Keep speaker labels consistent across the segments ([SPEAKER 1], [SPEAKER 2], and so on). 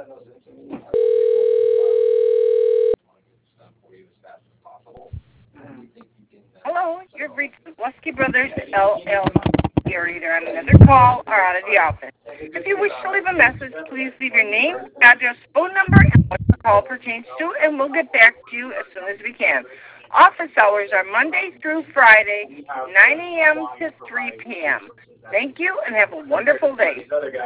[SPEAKER 1] Hello, you've reached the Lusky Brothers LLC. You're either on another call or out of the office. If you wish to leave a message, please leave your name, address, phone number, and what the call pertains to, and we'll get back to you as soon as we can. Office hours are Monday through Friday, 9 a.m. to 3 p.m. Thank you, and have a wonderful day.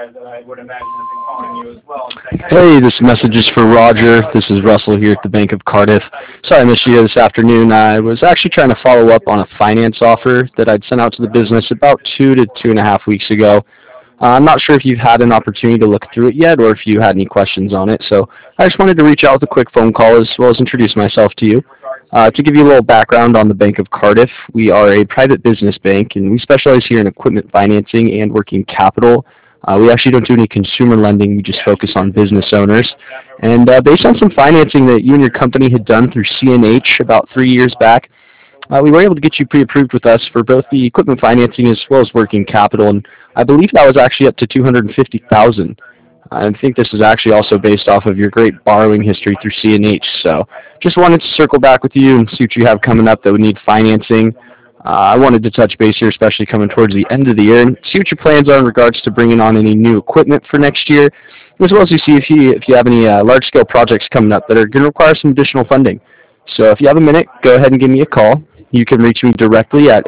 [SPEAKER 2] Hey, this message is for Roger. This is Russell here at the Bank of Cardiff. Sorry I missed you this afternoon. I was actually trying to follow up on a finance offer that I'd sent out to the business about 2 to 2.5 weeks ago. I'm not sure if you've had an opportunity to look through it yet or if you had any questions on it. So I just wanted to reach out with a quick phone call as well as introduce myself to you. To give you a little background on the Bank of Cardiff, we are a private business bank and we specialize here in equipment financing and working capital. We actually don't do any consumer lending. We just focus on business owners. And based on some financing that you and your company had done through CNH about 3 years back, we were able to get you pre-approved with us for both the equipment financing as well as working capital, and I believe that was actually up to 250,000. I think this is actually also based off of your great borrowing history through CNH. So, just wanted to circle back with you and see what you have coming up that would need financing. I wanted to touch base here, especially coming towards the end of the year, and see what your plans are in regards to bringing on any new equipment for next year, as well as you see if you have any large-scale projects coming up that are going to require some additional funding. So, if you have a minute, go ahead and give me a call. You can reach me directly at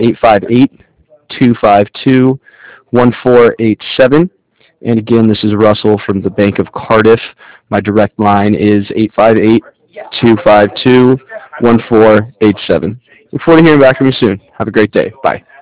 [SPEAKER 2] 858-252-1487. And again, this is Russell from the Bank of Cardiff. My direct line is 858-252-1487. Look forward to hearing back from you soon. Have a great day. Bye.